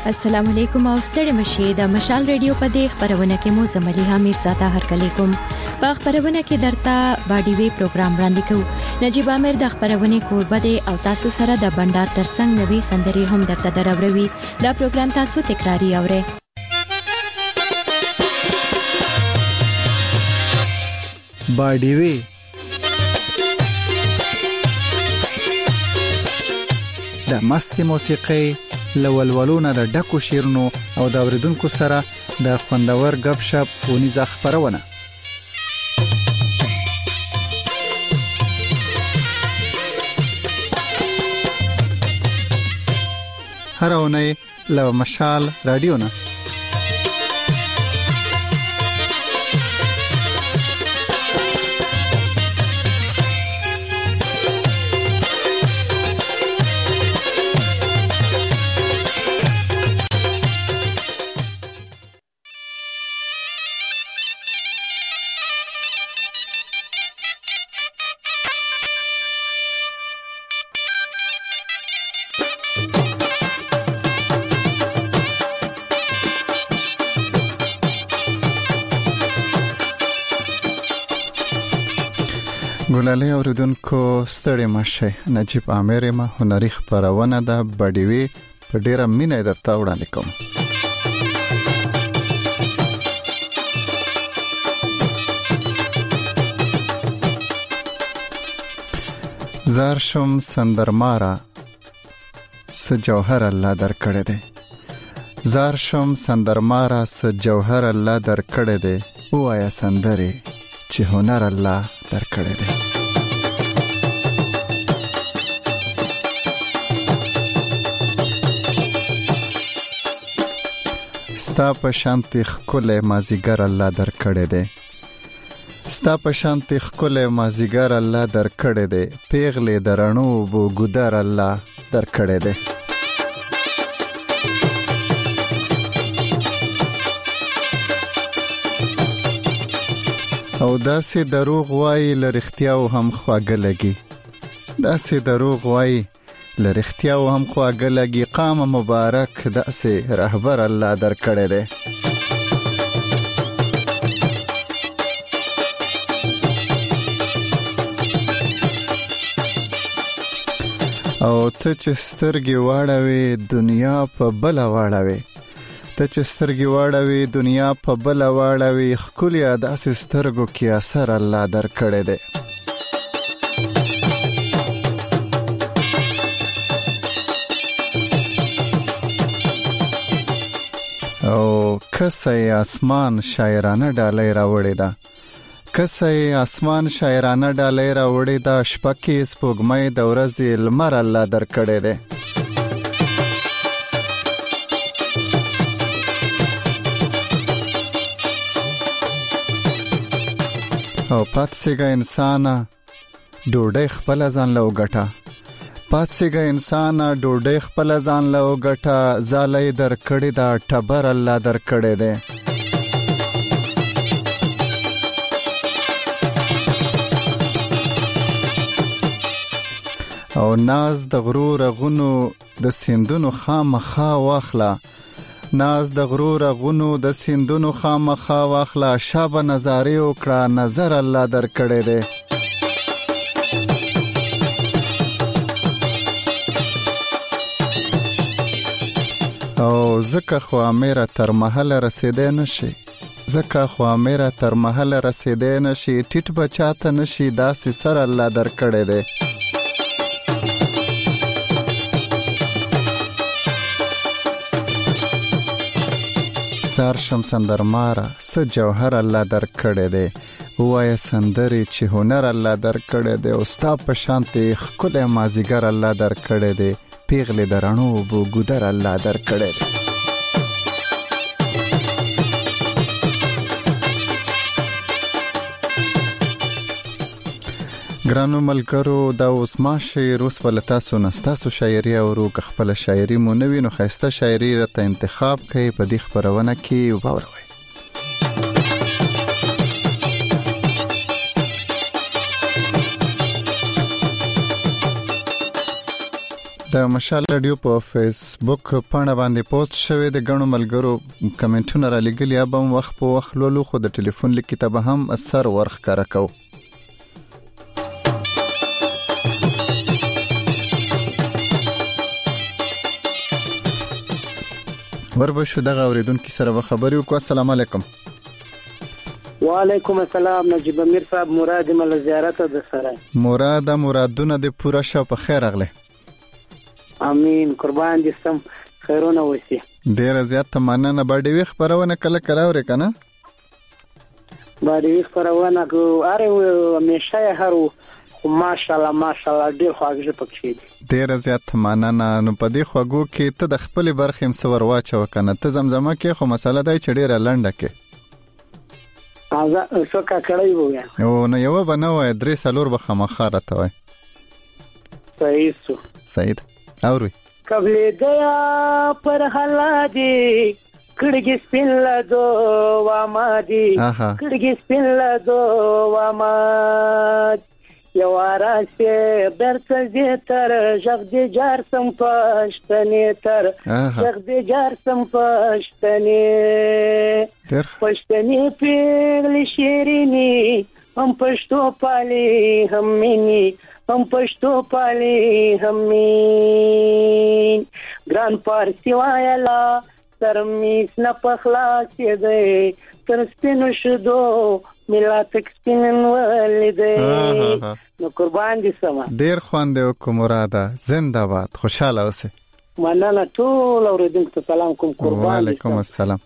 السلام علیکم او ستړي مشه د مشال ریډیو په دې خبرونه کې مو زملیها میرزاده هرکلی کوم. په خبرونه کې درته باډي وی پروګرام وړاندې کوو. نجيب امیر د خبرونه کوربه دی او تاسو سره د بندر ترڅنګ نوې سندري هم درته دروروي. دا پروګرام تاسو تکراری اورئ. باډي وی د مستي موسیقي لولولونه د ډکو شیرونو او د اوریدونکو سره د خوندور غب شپ ونیزه خبرونه. هر اونۍ له مشال رادیو نه ګلالي اوریدونکو ستړي مشه. نجيب امیر ما هنري خبرونه د باډي وی په ډیره مینه درته وړاندې کوم. زار شم سندرمارا س جوهر الله درکړه دے. زار شم سندرمارا س جوهر الله درکړه دے. وایا سندري چې هنر الله درکړه دے. ستا په شانتي خکله مازیګر الله درکړه دے. ستا په شانتي خکله مازیګر الله درکړه دے. پیغلې درنو بو ګدر الله درکړه دے. او داسې دروغ وای لرختیاو هم خواږه لګي. داسې دروغ وای لرختیاو هم خواږه لګي. قام مبارک داسې رهبر الله درکړه دے. او ته چې سترګې واړوي دنیا په بل واړوي. ته چې سترګې واړوي دنیا په بل واړوي. خولیا داسې سترګو کې اثر الله درکړه دے. او کسه اسمان شاعرانه ډالۍ راوړې ده. کسه اسمان شاعرانه ډالۍ راوړې ده. شپکې سپوږمۍ د ورځې لمر الله درکړه دے. او پاتسیګه انسان ډوډۍ خپل ځان له وګټه. پاتسیګه انسان ډوډۍ خپل ځان له وګټه. زالې درکړې دا ټبر الله درکړې دے. او ناز د غرور غونو د سیندونو خامخا واخلا. ناز د غرور غونو د سیندونو خامخا واخلا. شاب نظارې وکړه نظر الله درکړه دے. او زکه خو امیر تر محل رسیدې نشي. زکه خو امیر تر محل رسیدې نشي. ټیټ بچاته نشي داسې سر الله درکړه دے. زار شم سندرمارا س جوهر الله درکړه دے. وایا سندري چې هنر الله درکړه دے. او ستا په شانتي خکله مازیګر الله درکړه دے. پیغلې درنو بو ګدر الله درکړه دے. ګرانو ملګرو دا اوس ما شعر اوس ولتاسو نستاسو شاعري او روغ خپل شاعري مو نوې نو خسته شاعري رته انتخاب کړئ په دې خبرونه کې وباوروي. د مشال رادیو په فیسبوک پاڼه باندې پوسټ شوی د غنو ملګرو کمنټونه را لګلی ابم وخت په وخت لولو خو د ټلیفون لیک کتاب هم اثر ورخ کار کو وربشو دغه اوریدونکو سره خبرې وکړو. السلام علیکم. وعلیکم السلام. نجیب امیر صاحب مراد مل زیارت د سره مرادونه د پوره شو په خیر اغله. امين قربان دي سم خیرونه وسی. ډیر زیات مننه. باندې وی خبرونه کله اورې کنه؟ باندې وی خبرونه کو اره همیشه هرو خو ماشاءالله ډیر خواږه پکې دي. ډیر زیات مننه. نو په دې خواږو کې ته د خپل برخې مسور واچو کنه. ته زمزمه کې خو مسله دای چې ډیر لنډه کې ازا څو کا کړی وو. او نو یو بنوي درې سالور به خامخاره ته وای. صحیح اوري قبل دیا پر حلادي کړګي سپین لدو وامادي کړګي سپین لدو واماد یو راشه برڅ دې تر ژغ دې جار سم پښتنې تر ژغ دې جار سم پښتنې پیغلی شیرینی هم پښتو پالي هم مینی هم پښتو پالي هم مين ګران پارسی وایلا ترمیس نه پخلا کې دی تر سپینو شدو ملت سپینن ولدی. نو قربان دي سما. ډیر خوند یو کو مراده. زنده باد. خوشاله اوسه. مننه ټول اوریدونکو سلام کوم. قربان دي. وعلیکم السلام.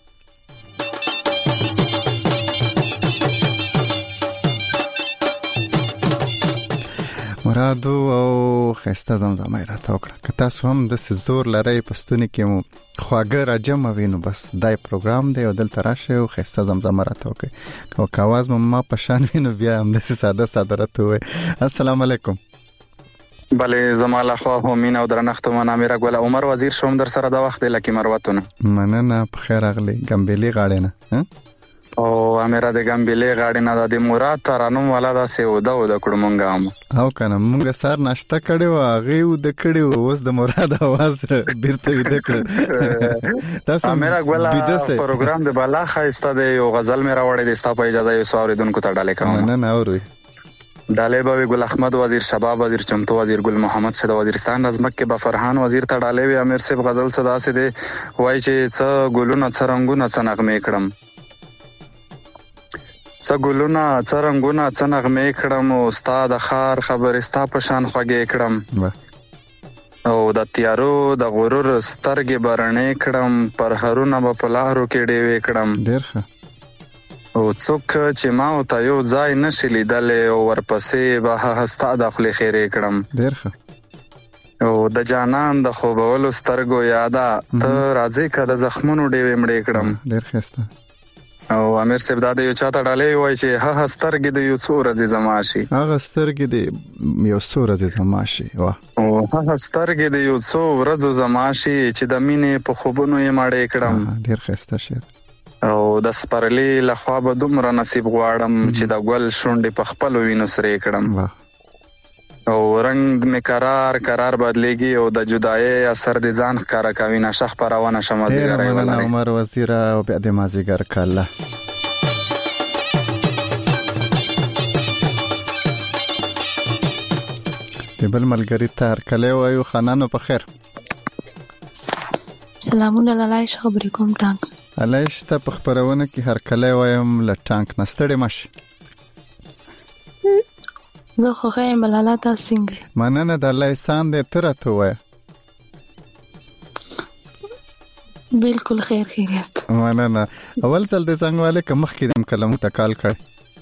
مرادو او خسته زمزمه را توکړه. که تاسو هم د زور لري پښتوني کې مو خواږه را جمع وینو بس دای پروګرام دی او دلته راشه او خسته زمزمه را توکړه. کو کاواز ما پشان وینو بیا هم د ساده راته وي. السلام علیکم. بله زماله خو همین او درنښت منامره ګل عمر وزیر شوم در سره د وخت لکه مروتونه. مننه په خیر اغلی ګمبلی غاړې نه او امیر د ګمبلې غاړې نه د مراد ترانم والا دا سه ودا کړو مونږه هم او کنه مونږ سار ناشته کړو هغه ود کړو اوس د مراد आवाज بیرته وید کړو. تاسو امیر ګل پروګرام د بالا خاسته د یو غزل مې راوړې د ستا په اجازه یو سوریدونکو ته ډالې کوم. نه اوري ډالې به ګل احمد وزیر شباب وزیر چمتو وزیر ګل محمد شډ وزیرستان رزمک کې به فرحان وزیر ته ډالې وی. امیر صاحب غزل صدا سي دی وای چې څه ګلونه څه رنگونه څه نغمه کړم څه ګلونه څه رنگونه څه نغمه کړم او استاد خار خبر استا په شان خوږه کړم او د تیارو د غرور سترګې برنې کړم پر هرونه په پلارو کې ډېوې کړم. ډېر ښه. او څوک چې ما او ته یو ځای نشي لیدلې او ورپسې به هستا د خپل خیرې کړم. ډېر ښه. او د جانان د خوبولو سترګو یاده ته راځي کله زخمونو ډېوې مړې کړم. ډېر ښه. او امیر صاحب دا د یو چاته ډالې وای چې هغه سترګې د یو څو ورځې زماشي هغه سترګې د یو څو ورځې زماشي او هغه سترګې د یو څو ورځې زماشي چې د مینې په خوبونو یې مړې کړم. ډېر ښه شعر. او د سپرلی لخوا به دومره نصیب غواړم چې د ګل شونډې په خپل وینو سرې کړم. او رنگ می قرار بدلیږي او د جدای اثر د ځان ښکارا کوي نشه خبرونه شمدګرای ولري. عمر وزیر او بیا د مازیګر کله بل ملګری تر کله وایو خانانو په خیر. سلامونه لالایش خبرې کوم ټانک علایش ته په خبرونه کې هر کله وایم ل ټانک نستړې مش زه خو خیر ملاله تاسو څنګه مننه د الله احسان دې ترته وای. بالکل خیریت. مننه. اول ځل د څنګهواله کوم خدمت کلمو ته کال کړ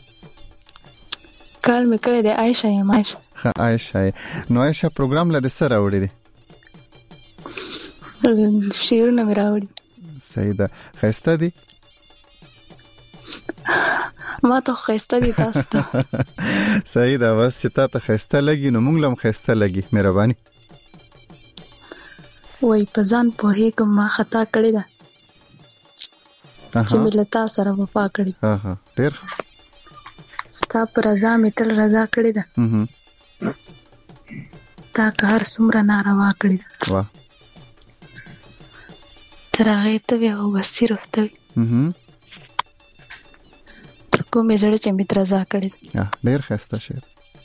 مې کړی د عائشه یم. عائشه نو عائشه پروګرام لده سره وړي دي شیرونه مې راوړي. صحیح ده. خسته دي ما ته خسته دي تاسو ته. صحیح ده. بس چې تاسو خسته لګي نو موږ هم خسته لګي. مهرباني. وای په ځان په هیڅ ما خطا کړی ده چې ملتا سره وفا کړی. ډېر ستا پر رضا مې تل رضا کړی ده تا که هر څومره ناروا کړی ده واه تر هغې ته وي او بس صرف ته وي تر کومې زړه چې مې تر رضا کړی ده. ډېر ښایسته شعر،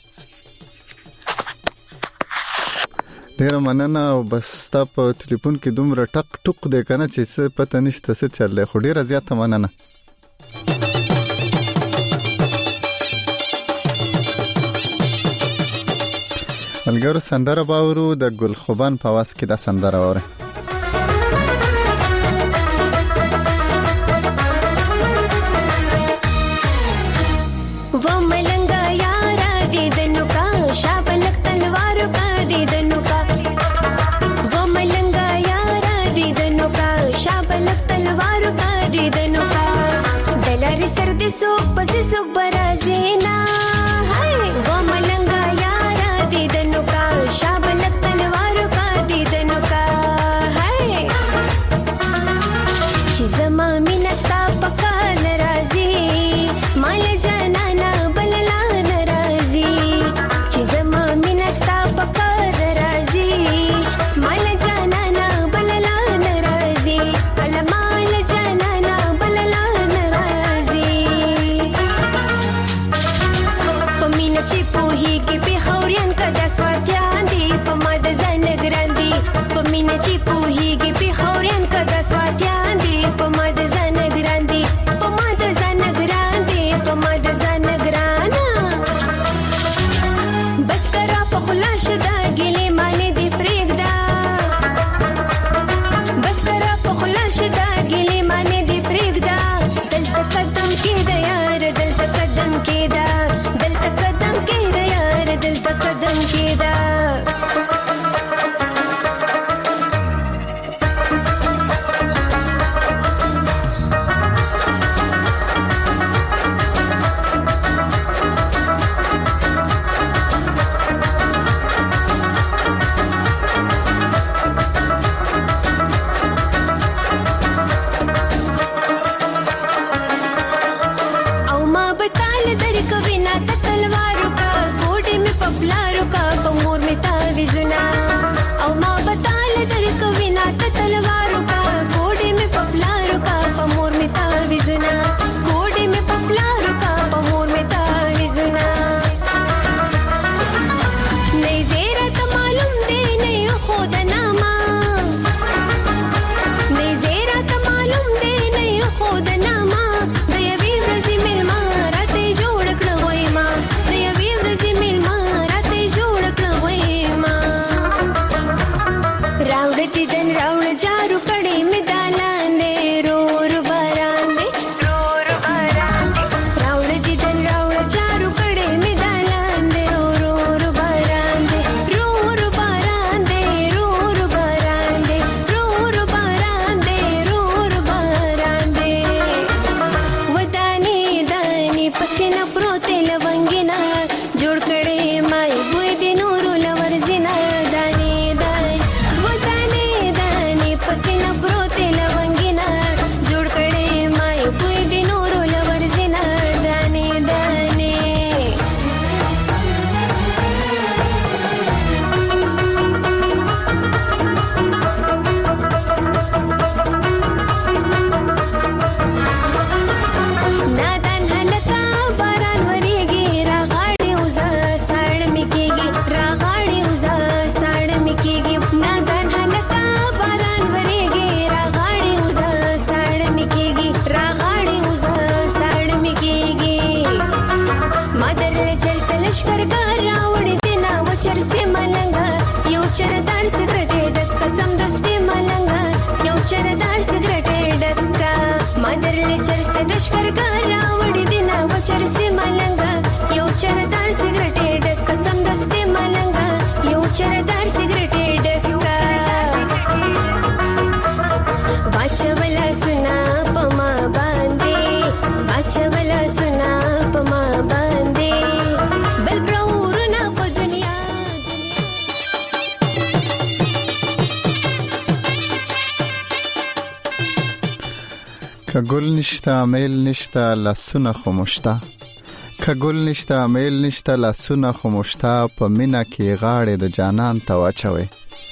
ډېره مننه. او بس ستا په ټلیفون کې دومره ټک ټوک دی که نه چې څه پته نشته څه چل دی، خو ډېره زیاته مننه. ملګرو سندره باورو د ګل خوبان په واس کې دا سندره وره. سوق پسې سوق برازینا هاي و ملنګا یارا دې دنو کا شابلک تلوارو کا دې دنو کا هاي چې زما مینا ستا پکا ناراضي مال جانانا بللا ناراضي چې زما مینا ستا پکا ناراضي مال جانانا بللا ناراضي بل مال جانانا بللا چې پوهیږي په خوريان کدا سواتيان دي په ماده ځان ګران دي په مینه چې پوهیږي په خوريان کدا سواتيان دي په ماده ځان ګران دي په ماده ځان ګران دي په ماده ځان ګران بس کرا په خلاص دا ګلې معنی دي پرېږدا بس کرا په خلاص دا ګلې معنی دي پرېږدا دلته قدم کېدا یار دلته قدم کېدا دلته قدم کېدا او ما بتال در کوي نه تلوارو کا ګوډې مې پپلارو کا کومور مې تعویذونه او ما بتال در کوي نه تلوارو کا ګوډې مې پپلارو کا کومور مې تعویذونه ګوډې مې پپلارو کا کومور مې تعویذونه نه زیرا ته معلوم دی نه خود نامه نه زیرا ته معلوم دی نه خود نامه د یوې ورځې مېلمه راته جوړ کړه وای ما د یوې ورځې مېلمه راته جوړ کړه وای ما راوړې دن راوړ جارو کړې مې دالانې رور باران دې راوړې دن راوړ جارو کړې مې دالانې رور باران دې رور باران دې رور باران دې رور باران دې رور باران دې ودانې دانې پسې نه پروتې لونګینا جوړ کړې مای بوی دې نور لورزینا دانې دانې ودانې دانې پسې نه پروتې لونګینا جوړ کړې مای بوی دې نور لورزینا دانې دانې نادان هلکا باران وریږي راغاړي وزه ساړ مې کېږي راغاړي وزه ساړ مې کېږي نادان هلکا باران وریږي راغاړي وزه ساړ مې کېږي راغاړي وزه ساړ مې کېږي مادر لچر سلشکرګار راوړې دینا وچر سي ملنګا یو چردار سګرټ ډک قسم دستي ملنګا یو چردار سګرټ ډک مادر لچر سلشکرګار راوړې دینا وچر سي ملنګا یو چردار سګرټ ډک قسم دستي ملنګا یو چردار سګرټ ډک باچولا سنا پما باندې باچولا سنا پما باندې بل پرورنا په دنیا که ګل نشته میل نشته لاسونه خو مشته کګل نشته امیل نشته لاسونه خموشتا په مینا کې غاړې د جانان ته واچوي.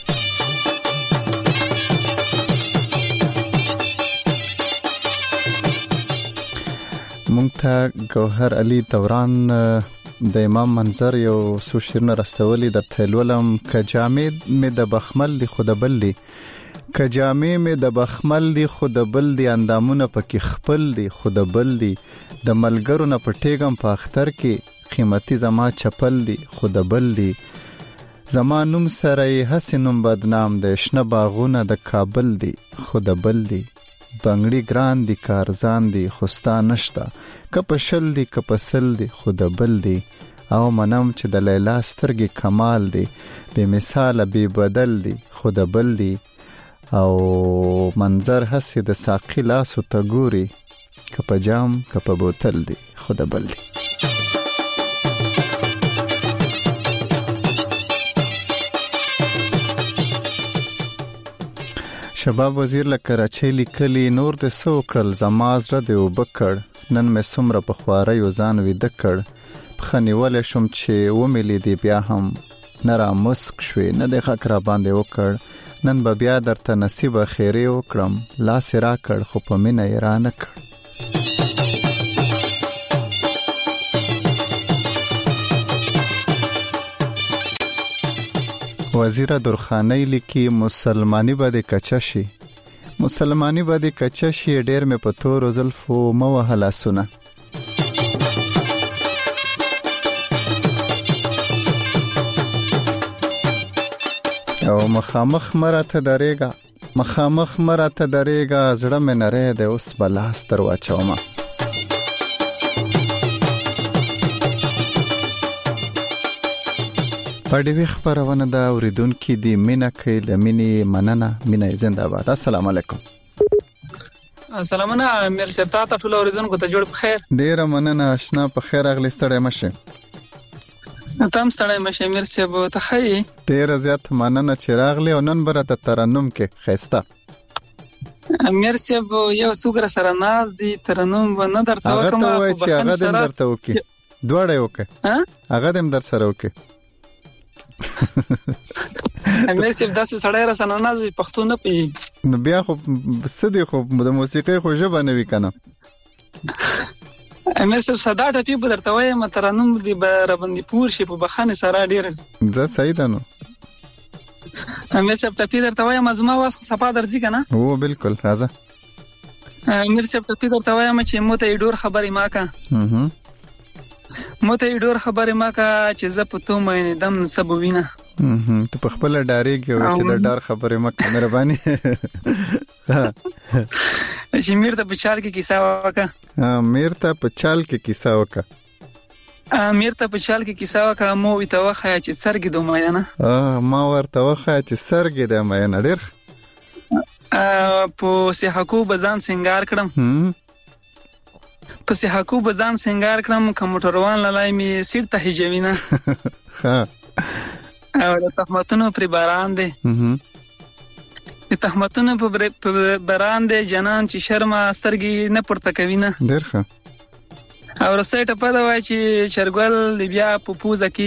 مونږ ته ګوهر علي دوران د امام منظر یو څو شعرونه راستولي د تلولم کجامد می د بخمل دی خود بل دی کجامې می د بخمل دی خود بل دی اندامونه پکې خپل دی خود بل دی د ملګرو نه پټېګم په اختر کې قیمتي زما چپل دی خود بل دی زما نوم سره حسنم بدنام د شنه باغونه د کابل دی خود بل دی بنگړي ګران دی کارزان دی خوستا نشتا کپشل دی کپسل دی خود بل دی او منم چې د لیلا سترګې کمال دی بے مثال بے بدل دی خود بل دی او منظر هسي د ساقي لاسو ته ګوري کپ جام کپ بوتل دی خود بل دی. شباب وزیر لکراچي لیکلی نور د سو کړل زماز را دی وبکړ نن مې سمره په خواري وزان وې دکړ خنیول شم چې و ملي دی بیا هم نرا مسک شوي نه د خکر باندې وکړ نن به بیا درته نصیب خیره وکړم لاس را کړ خو په مینه یې را نه کړ. وزیر درخانۍ لیکي مسلمانی باندې کچشي مسلمانی باندې کچشي ډېر مې په تور زلفو مو وهلا سونه او مخامخ مرته درېګا زړه مې نری دی اوس بلاس تر واچوم. پړې خبرونه دا اوریدونکو دی مینا کې لمنی مننه مینا زنده‌باد. السلام علیکم. سلامونه امیر صاحب تاسو ټول اوریدونکو ته جوړ بخیر. ډیر مننه آشنا په خیر اغلی ستړی مشه. تم ستړی مشه امیر صاحب ته خی. ډیر زیات مننه چې راغلی او نن برته ترنم کې خيسته. امیر صاحب یو څوګر سره ناز دی ترنم و نه درته وکم په بخښنه سره درته وکي دوړې وکي هغه دم در سره وکي. امیر صاحب داسې سړی را سره ناز پښتو نه پی نو بیا خو سدي خو د موسیقي خو ژبه نه وی کنه. امیر صاحب صدا ټپی به درته وایم ترنم دی بر باندې پور شي په بخښنه سره ډیر زه صحیح ده نو امیر صاحب ټپی درته وایم زما واس خو صفا درځي کنه. او بالکل راځه امیر صاحب ټپی درته وایم چې موته ډور خبرې ماکا موته ډور خبرې ماکا چې ز په تو مې دم سبوینه ته په خپل ډاریږي چې د ډار خبرې مکه مهرباني چې میر ته په چال کې کیسه وکا میر ته په چال کې کیسه وکا مو وی ته وخه چې سرګې د ماینه ما ورته وخه چې سرګې د ماینه ډیر په سیحکو بزان سنگار کړم کمپیوټروان لای می سیټ ته هجوینه او د تهمتونو پر باران دی جنان چې شرم سترګې نه پورته کوي نه ډیر ښه او رسټ په دا وای چې چرګل دی بیا په پوزه کې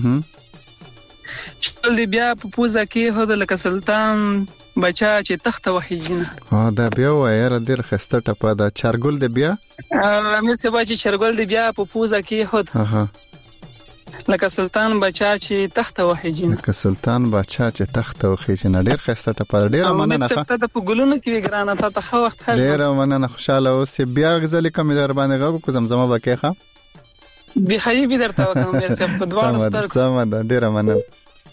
هود لکه سلطان بچا چې تخت وحیجنه دا بیا وای را ډیر خسته ټپه دا چرګل دی بیا امیر څه وای چې چرګل دی بیا په پوزه کې هود لکه سلطان بچا چې تخت وحیجنه ډیر خسته ټپه ډیر مننه ته په ګلونو کې ګرانه ته خو وخت ډیر مننه خوشاله اوس بیا غزل کوم در باندې غو کو زمزمه وکیخه به خیبی درته وکم امیر صاحب په دوه ستر سم ده ډیر مننه.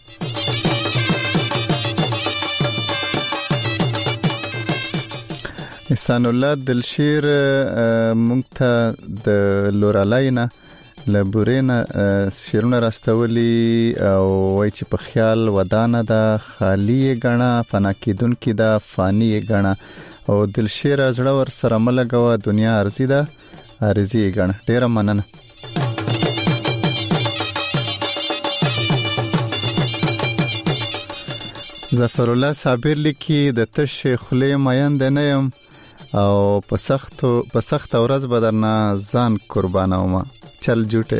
احسان الله دلشیر مونږ ته د لورالینا لبورینا شیرونه راستولی او وای چې په خیال ودانه د خالی غنا فناکیدون کې د فانی غنا او دلشیر ازړه ور سره ملګوا دنیا ارزي ده ارزي غنا ډیر مننه. ظفر الله صابر لیکي د تش خلی مایند نه يم او په سخت ورځ به درنه ځان قربانوم. چل جوټه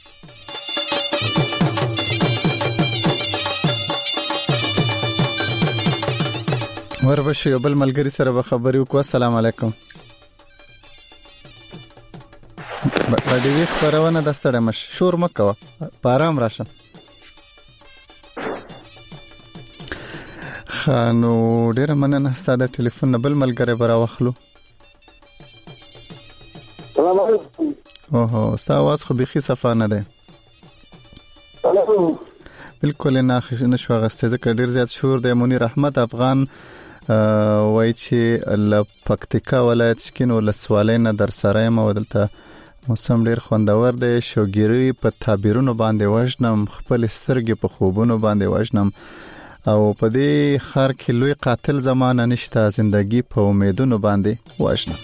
وربشو یو بل ملګری سره به خبرې وکړو. السلام علیکم. باندې وی خبرونه د ستړي مش شور مکوه په آرام راشه. خانو ډیره مننه ستاسو د ټلیفون بل ملګری برا واخلو. سلام علیکم. اوه ستاسو आवाज خو بيخي صفه نه ده. بالکل نه نشو غسته ځکه ډیر زیات شور دی. منیر احمد افغان وای چې ل پکتیکا ولایت شکین ول سوالینه در سره ما ودلته موسم ډیر خوندور دی. شوګيري په تعبیرونو باندې وژنم، خپل سترګې په خوبونو باندې وژنم او په دې خار کې لوی قاتل زمانه نشته، زندگی په امیدونو باندې وژنم.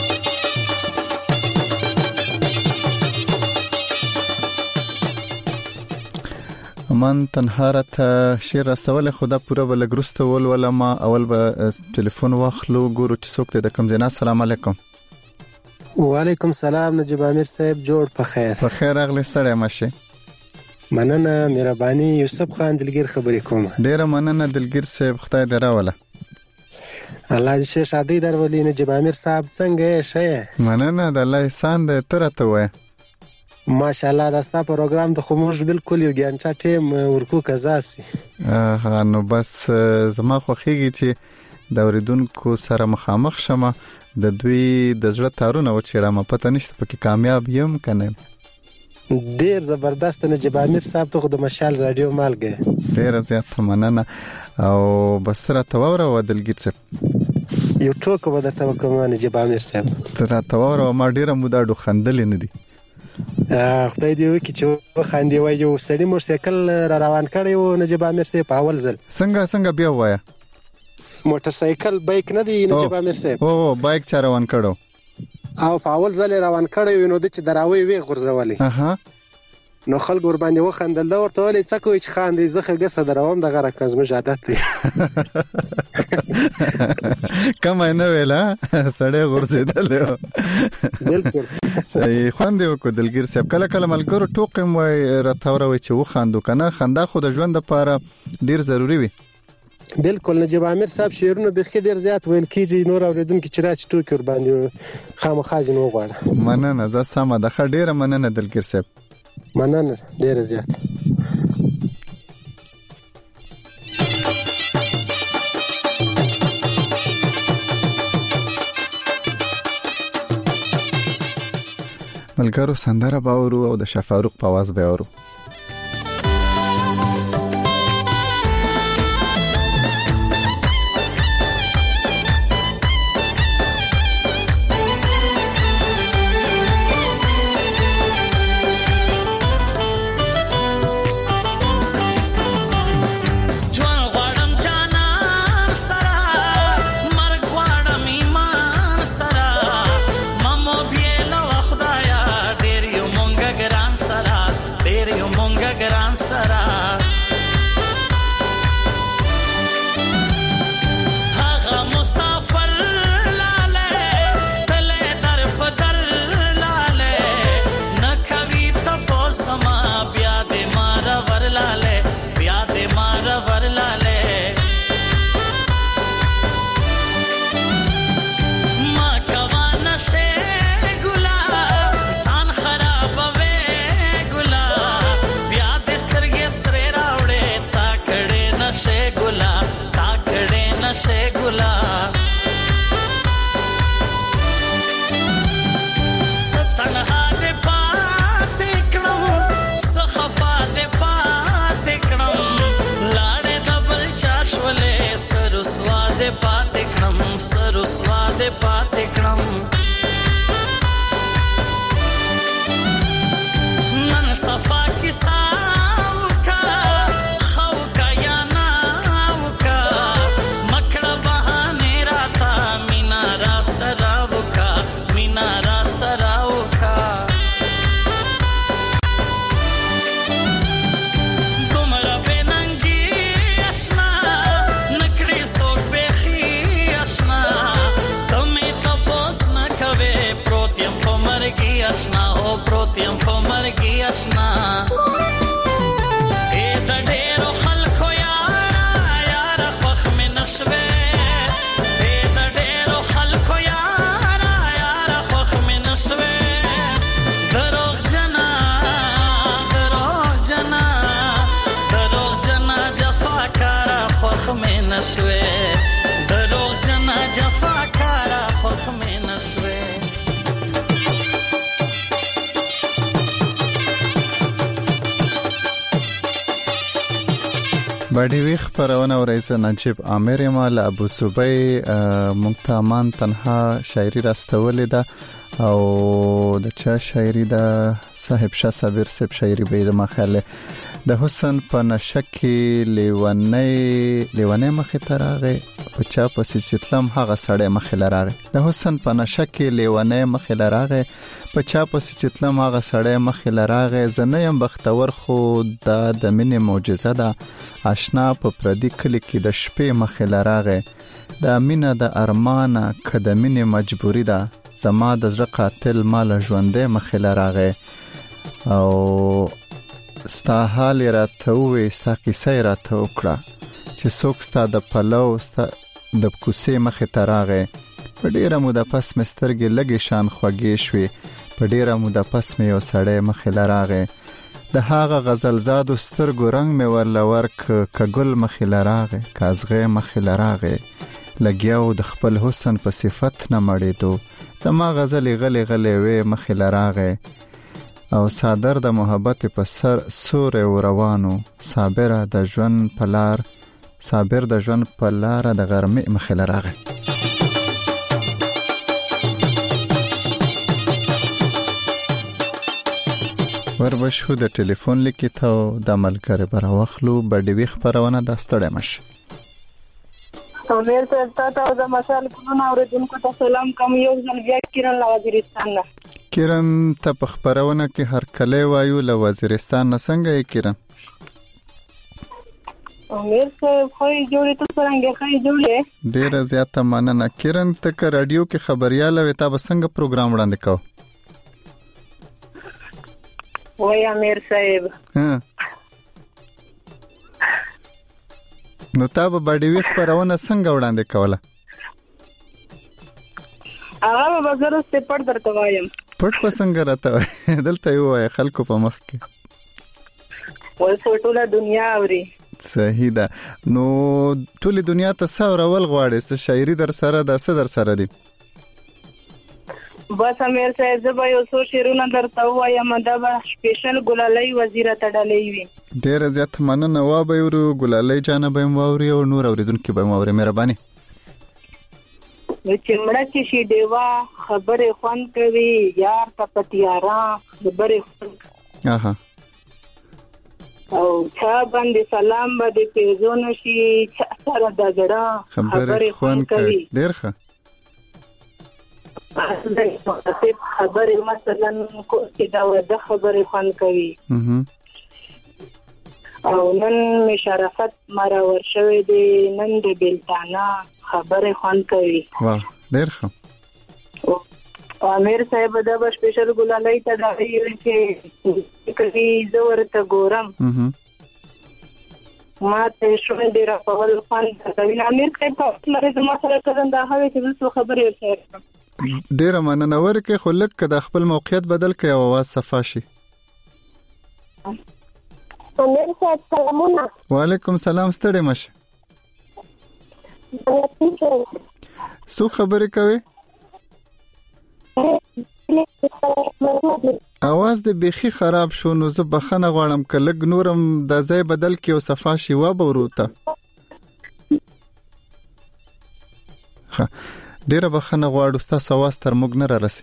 من تنهارت شیر استول خدا پورا بلګرست ول ما اول به ټلیفون واخلو ګورو چې څوک ته د کوم ځای. السلام علیکم. وعلیکم سلام نجیب امیر صاحب، جوړ په خیر. په خیر اغلی ستړی مشه. مننه مهرباني. یوسف خان دلګیر خبرې کوم. ډیره مننه دلګیر صاحب، خدای دې راوله. الله دې شادي درولي. نجیب امیر صاحب څنګه شه؟ مننه د الله احسان دې ترته وای. ماشاءالله دا ستاسو پروګرام د خموش بالکل یو ګانټه ټیم ورکو کزاسي. نو بس زما خوخیږي چې د اوریدونکو سره مخامخ شمه، د دوی د زړه تارونه و چیرې ما پته نشته پکې کامیاب یم کنه. ډیر زبردست نجیب امیر صاحب ته د مشال رادیو مالګه ډیر زیات مننه. او بس را توره و دلګیت صاحب یو ټوک به درته وکم نجیب امیر صاحب. تر توره ما ډیره مودا ډو خندل نه دي. خدای دې وکړي چې خاندې وای. یو سړی موټرسایکل را روان کړی و نجیب امیر صاحب په اول ځل. څنګه بیا وایا؟ موټرسایکل بایک نه دی نجیب امیر صاحب. او بایک چا روان کړو او په اول ځل روان کړی نو د چې دراوي وی غرزولې. نو خلک ور باندې وخندل. دا ورته ولې څه کوي چې خاندې زخه ګسه دروم د غره کزم عادت دی. کوم نه ویلا سړی غرزیدل. بالکل صحیح خواندې وکړه دلګیر صاحب. کله ملګرو ټوقم وای راتاوره وای چې وخاندو کنه. خندا خو د ژوند لپاره ډیر ضروری وي. بالکل نجیب امیر صاحب شعرونه به خیر ډیر زیات ویل کیږي. نور اوریدونکو چې راځي ټوکی ور باندې خامخاجن وغواړه. مننه زه سم د خډیره مننه دلګیر صاحب. مننه ډیر زیات. ملګرو سندره باورو او د شفاروق په आवाज به اورو. ډېر یو آشنا او پروتیم په مرګي آشنا اې د ډېرو خلکو یار خوښ مې نشوي اې د ډېرو خلکو یار خوښ مې نشوي دروغ جنا جفاکارا خوښ مې نشوي دروغ جنا جفاکارا خوښ مې نشوي باډي ویخ پرونه ورئیس نجیب عامر مال ابو صبی مقتامان تنها شاعری راستولې ده او د چا شاعری ده صاحب شاه صابر صاحب شاعری به د مخاله د حسن په نشکی لیونی مخې تراغه په چا پسې چتلم هغه سړی مخې لراغه د حسن په نشکی لیونی مخې لراغه په چا پسې چتلم هغه سړی مخې لراغه زنه يم بختور خو د مینې معجزه ده آشنا په پردي کلی کې د شپې مخې لراغه د امینه د ارمانه کدمینه مجبوری ده زما د زړه قاتل مال ژوندې مخې لراغه او ستا حال راته وې ستا کیسه راته وکړه چې څوک ستا د پلو ستا د کوسې مخې تراغه په ډیره موده پس مسترګې لګې شان خوږې شوې په ډیره موده پس مې یو سړی مخې لراغه د هغه غزل زاد سترګو رنگ مې ورلور کګل مخې لراغه کازغه مخې لراغه لګیاو د خپل حسن په صفت نه مړېدو زما غزل غلې غلې وې مخې لراغه او صادر د محبت په سر سور روانو صابر د ژوند پلار د غرمې مخې لراغه وربشو د ټلیفون لیکي ته د ملګری براوخلو بډوي خبرونه د ستړی مش امیر ته د مشال کولو اوریدونکو ته سلام کوم یو ځل بیا کیرن له وزیرستان نه کیرن ته په خبرونه کې هر کله وایو له وزیرستان نه څنګه یې کیرن امیر صاحب خو جوړې ته څنګه خې جوړې ډیر زیاته مننه کیرن ته ک رادیو کې خبرياله وې تا به څنګه پروګرام وړاندې کو وای امیر صاحب نو تا به باډي ویخ پرونه څنګه وړاندې کوله هغه به زرسته پټ درته وایم پټ پسنګ راته دلته یو خلکو په مخ کې ول ټوله دنیا اوري صحیح ده نو ټوله دنیا ته څاور اول غواړي چې شاعري در سره د څه در سره دی بس امیر صاحب زه به یو څو شعرونه درته وایم دا به سپیشل ګلالۍ وزیره تړلې وي ډیر زیات مننه وا به ورو ګلالۍ جانه به موري او نور اوریدونکو به موري مهرباني چې مړه چې شي دیوا خبره خوان کوي یار ته پتیارا خبره اها او چا باندې سلام باندې پیژونه شي سره د جړه خبره خوان کوي ډیر ښه خبره مثلا کو چې دا د خبره خوان کوي او نن می شرافت مرا ورشوي دي نن د بلتانا خبره خوان کوي واه ډیر ښه امیر صاحب دا به سپیشل ګلالۍ ته دا ویل چې کله زه ورته ګورم ما ته شوم ډیر په ول خوان کوي امیر صاحب په لاره زما سره کړه دا هغه چې څه خبره ورسره ډیر مننه ورکه خو لکه د خپل موقعیت بدل کړي او आवाज صفا شي امیر صاحب سلامونه وعلیکم سلام ستړي مشه څو خبرې کوي आवाज د بيخي خراب شو نو زه بخنه غواړم کلګ نورم د ځای بدل کې او صفا شي و بوروته ها ډیره بخنه غواړم تاسو आवाज تر موږ نه راسي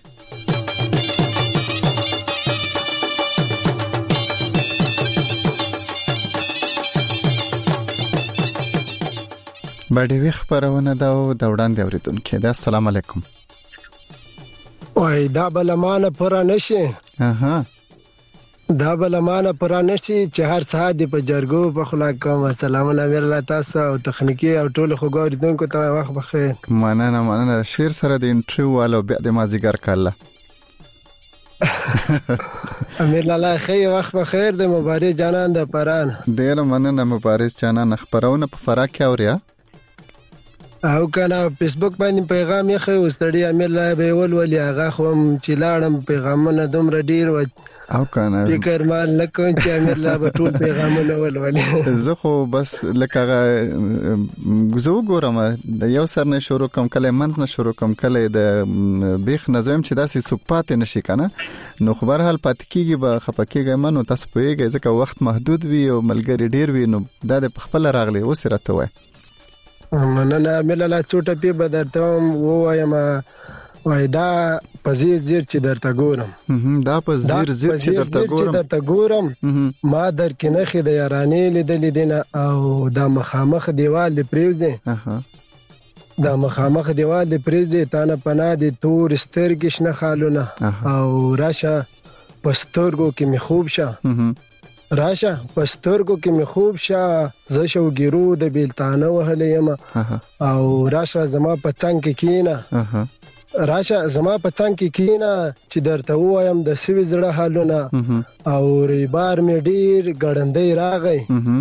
باډي وی خبرونه دا وړاندې اوریدونکو دا السلام علیکم وای دا بلمانه پر نشي اها دا بلمانه پر نشي چې هر ساعت په جرګو په خلاق کوم سلامونه امیر الله تاسو او تخنیکی او ټول خو ګوریدونکو ته وخت بخیر مننه شیر سره د انټریو والو بیا د مازیګر کاله امیر لالا خیر وخت بخیر د مبارز جانان د پران ډیر مننه مبارز جانان خبرونه په فرا کې اوریا او کنه فیسبوک باندې پیغام یې خو ستړي امیر لا به ولولي هغه خو چې لاړم پیغامونه دومره ډیر و او کنه فکر مال نه کوم چې امیر لا به ټول پیغامونه ولولي زه خو بس لکه زه ګورم د یو سر نه شروع کوم کله منځ نه شروع کوم کله د بیخ نظم چې داسې سپات نشي کنه نو خبر حال پات کیږي به خپکیږي منو تاسو پوهیږئ ځکه وخت محدود وي او ملګری ډیر وي نو دا د خپل راغلي وسرته وای مننه امیر لا چوټه پی بدرته وایم وای دا پزیر زیر چې درته ګورم دا پزیر زیر چې درته ګورم ما در کې نخې د یارانې لیدلې دینه او دا مخامخ دیوال دی پریوزه دا مخامخ دیوال دی پریوزه تانه پنا دي تور سترګې شنه خالونه او راشه پسترګو کې می خوب شه راشه پسترګو کې می خوب شه ز شو ګیرو د بیلتانه وهلې یم او راشه زما پڅنګ کې کینه راشه زما پڅنګ کې کینه چې درته وایم د سوي زړه حالونه او ریبار می ډیر ګړندې راغی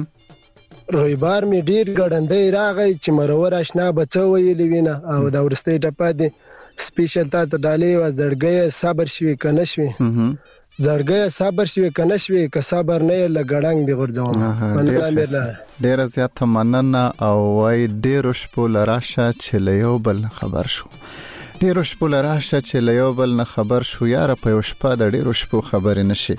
چې مرور آشنا بچو ویلې وینه او دا ورسته ټپه دي سپیشل تا ته ډالې و زړګي صبر شوي کنه شوي زړګي صبر شوي کنه شوي که صبر نه لګړنګ دی غورځوم ډیر زیات مننه او وای ډیر شپو لراشه چې لیو بل خبر شو ډیر شپو لراشه چې لیو بل نه خبر شو یار په یو شپه د ډیر شپو خبر نشي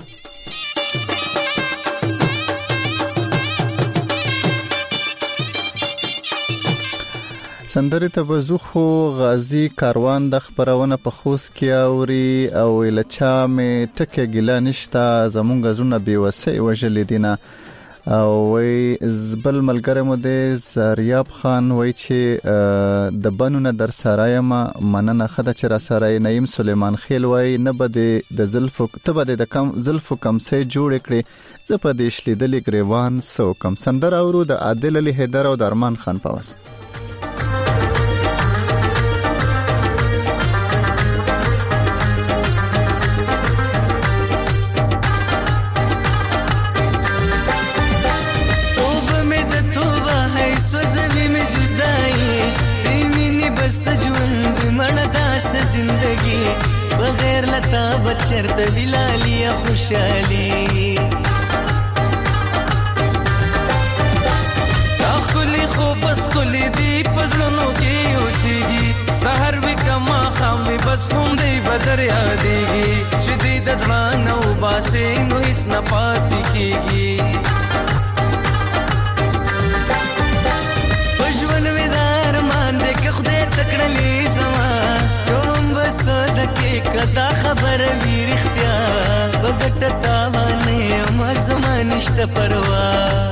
سندري ته وزخو غازی کاروان د خبرونه په خوست کې اوري او لچا می ټکه ګلا نشتا زمونږ زونه بي وسه وجل دینه او وی زبل ملګری مو د زریاب خان وی چې د بنونه در سرایم مننه خدای چې را سرای نعیم سلیمان خیل وی نه بده د زلفو ته بده د کم زلفو کم سه جوړ کړي زه په دې شلیدلې گریوان سو کم سندر اورو د عادل علي حیدر او درمان خان پاوس بغیر لتا بچر ته دلالي خوشالي اخلي خو بس کلی دی پزلونو کې اوسېږي سحر وکما خام بس هم دی بدر یادېږي چې دې د ځوان او باسي نو هیڅ نه پاتې کېږي پښون ودار مان دې که خدای تکړلې زما کې کدا خبر وی رښتیا وګټ تا باندې مزما نشته پروا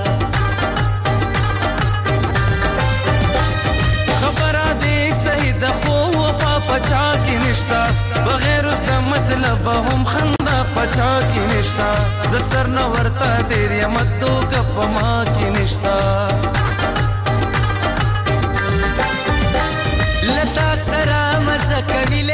خبره دې صحیح ده خو وفا پچا کې نشتا بغیر اس د مطلب هم خندا پچا کې نشتا ز سر نو ورته تیرې مدو کپ ما کې نشتا لتا سرا مزه کوي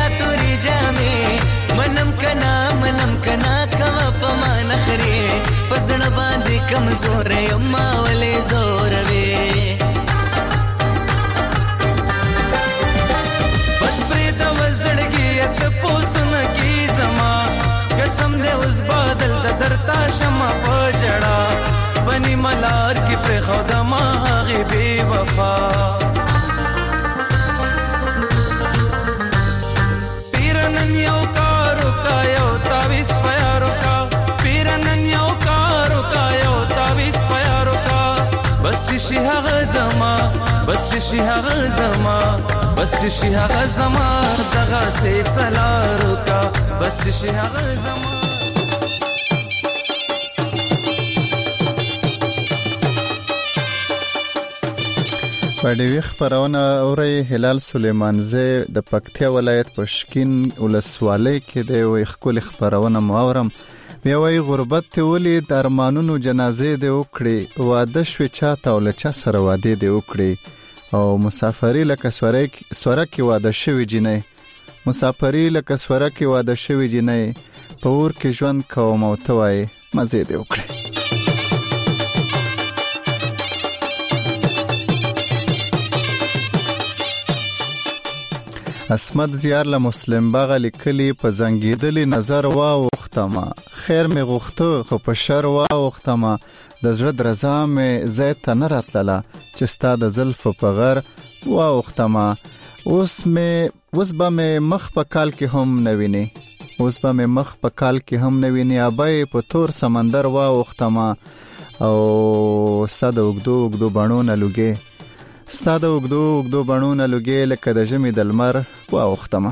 منم کنا کوا پما نخري پسړ باندې کمزور یم ولې زور وې بس پرې د وزړګي ته پوسن کی زما قسم دې اوس بادل د درتا شمع پجړا بني ملار کی پر خدا ما غي بي وفا شي هغه زما دغه سه سلارو کا بس شي هغه زما پډوي خبرونه اوري هلال سليمانزه د پکتیا ولایت پشکین ولسوالۍ کې د وي خپل خبرونه ماورم بیا وی غربت ته ولې د ارمانونو جنازې دی وکړي واده شوي چاته او لچا سره واده دی وکړي او مسافری لکه سوره کې واده شوي جنې مسافری لکه سوره کې واده شوی جنې په اور کې ژوند کوم او ته وای مزه دې وکړي. اسمت زیار له مسلم باغ لیکلی په زنګیدلی نظر واوختما خیر می غوښته خو په شر واوختما د زړه درزا می زید ته نه راتلله چې ستا د زلفو په غر واوختما اوس به می مخ په کال کې هم نه ویني ابای په تور سمندر واوختما او ستا د اوږدو بڼونه لوګې لکه د ژمي د لمر واوختمه.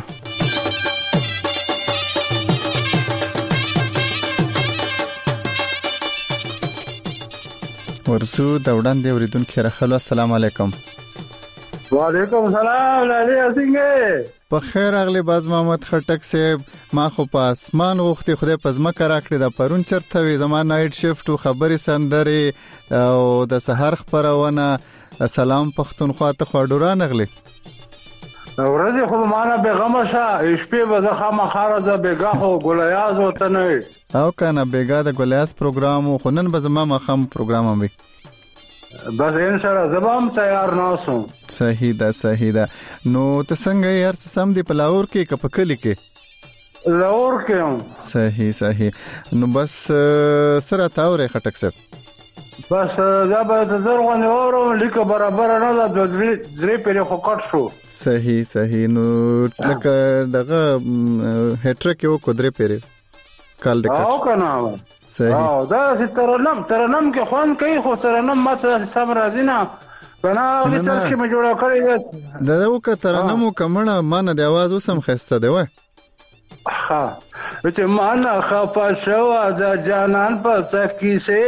ورسو د وړاندې اوریدونکو راخلو السلام علیکم. وعلیکم السلام علي اسنګه په خیر اغلی باز محمد خټک صاحب ما خو په اسمان وختي خدای په ځمکه راکړی دا پرون چرته وي زما نایټ شیفټ او خبري سندري او د سحر خبرونه سلام پښتونخوا ته خواډوران اغلی ورځي خو معنا بیغمه شه شپې به خامہ خارزه بیګه هو ګلیاز وته نه او کنه بیګه د ګلیاز پروګرام خو نن به زما مخم پروګرام هم بس ان شاء الله زبام تیار ناسو. صحیح ده نو ته څنګه یار سم دی په لاور کې کپکلی کې لاور کې صحیح نو بس سره تاورې خټک صاحب بس دا به زرغون اورم لیکه برابر نه ده درې پرې خو کټ شو. صحیح نو لکه دغه هټرک یو کو درې پرې کال د کټ او کنه صحیح دا ترنم کې خوان کوي خو ترنم مسله سم راځي نه بنا دې چې مې جوړ کړی دا وکړه ترنم کمنه مان د आवाज وسم خسته دی وای ها چې مان خفا شو د جانان په څکی سه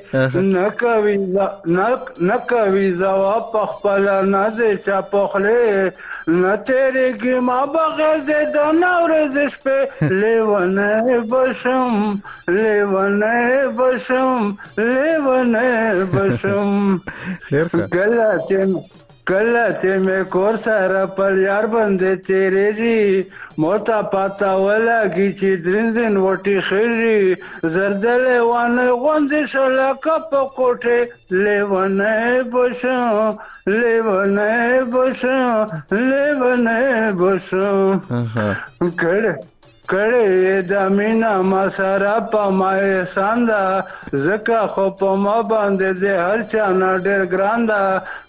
نکوي زوا په خپل نازه چا پخله نه تیرې کې ما بغیر د نورز شپه لیونه بشم کلته مې کور سره پر یار باندې تیرې ری موتا پاتا ولګي چې درندن وټي خېری زردل وانه غونځ شلا کپ کوټه لیونه بشم کړه د مینا ما سره په ما ساندا زکه خو په ما باندې د هر چا نه ډېر ګراندا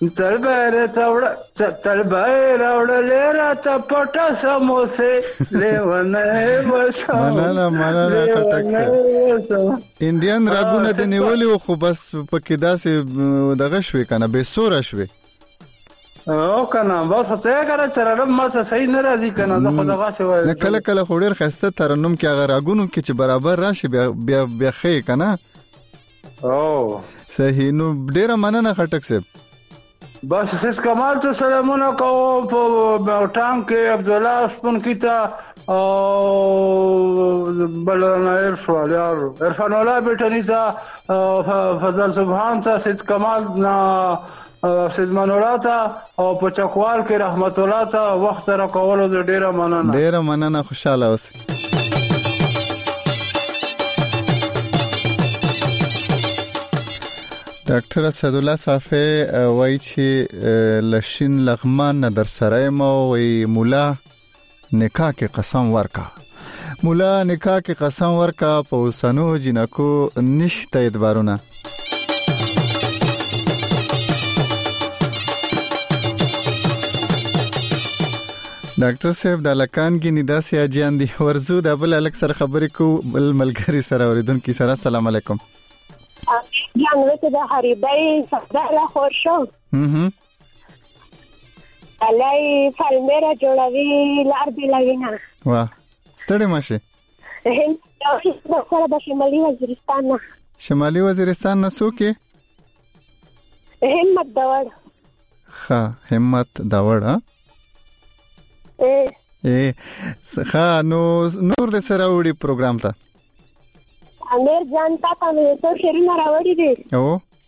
تلبیر اوړلې راته پټه سموسه لیونه بشم مننه خټک صاحب انډین راګونه د نیولې خو بس پکې داسې دغه شوي کنه به سوره شوي او کنه بس څه کړه ترنم ما صحیح نه راځي کنه زه خو دغه شوی نه کله خوریر خسته ترنم کې هغه راګونو کې چې برابر راشي بیا خې کنه او صحیح نو ډیره مننه خټک صاحب بس سیس کمال ته سلامونه کوم په ټانک کې عبد الله شپون کیتا او بلنا ارشوال یار عرفان الله بیٹنیزا فضل سبحان ته سیس کمال نا سید منوراتا او په چکوال کې رحمت الله ته وخت سره کولو ډیره مننه خوشاله اوسئ. ډاکټر اسد الله صافی وایي چې لشین لغمان در سره مو وی مولا نکاح کې قسم ورکا په وسنو جنکو نشته اعتبارونه. ډاکټر صاحب د لکان کې نداسي اجان دي ورزو د بل الک سره خبرې کو بل ملګری سره اوریدونکو سره السلام علیکم. جانو ته د حریبای صداله خور شو علای فالمیرا جوړوي لار دی لوینا واه ستړي ماشه هم سره د شمالي وزیرستان نه سوکې همت داوړ نور د سره وړي پروګرام ته امیر جان تا نو ته شیرینه راوړي دي او